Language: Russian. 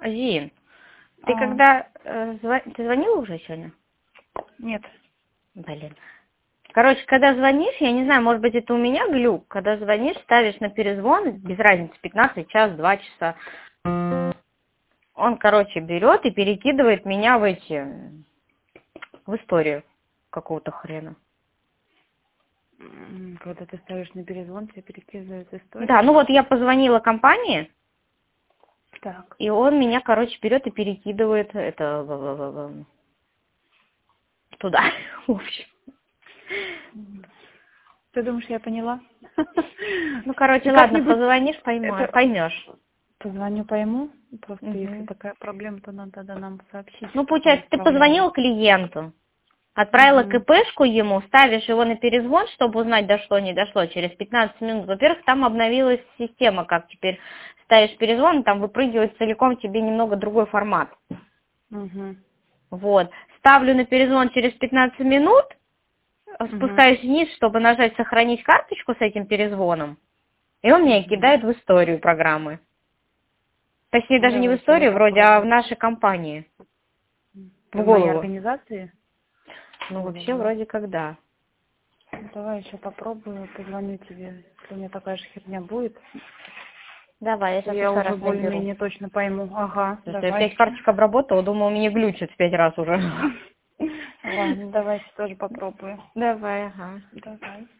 Зин, ты когда ты звонила уже сегодня? Нет. Блин. Короче, когда звонишь, я не знаю, может быть, это у меня глюк, когда звонишь, ставишь на перезвон, без разницы, 15, час, 2 часа, он, короче, берет и перекидывает меня в историю какого-то хрена. Когда ты ставишь на перезвон, тебе перекидывают историю? Да, ну вот я позвонила компании, Так. и он меня, короче, берет и перекидывает туда, в общем. Ты думаешь, я поняла? Ну, короче, ладно, позвонишь, поймешь. Позвоню, пойму. Просто если такая проблема, то надо нам сообщить. Ну, получается, ты позвонила клиенту, отправила КПшку ему, ставишь его на перезвон, чтобы узнать, дошло, не дошло, через 15 минут. Во-первых, там обновилась система, как теперь ставишь перезвон, там выпрыгивает целиком тебе немного другой формат. Вот. Ставлю на перезвон через 15 минут, спускаюсь вниз, чтобы нажать «Сохранить карточку» с этим перезвоном, и он меня кидает в историю программы. Точнее, даже не в историю вроде, а в нашей компании. В моей голову. организации? Ну, вообще, вроде как да. Давай еще попробую, позвоню тебе, если у меня такая же херня будет. Давай, я сейчас Я еще уже раз наберу. более-менее точно пойму. Ага, Я давай. 5 карточек обработала, думала, мне глючит в 5 раз уже. Ладно, давайте тоже попробую. Давай, ага. Давай.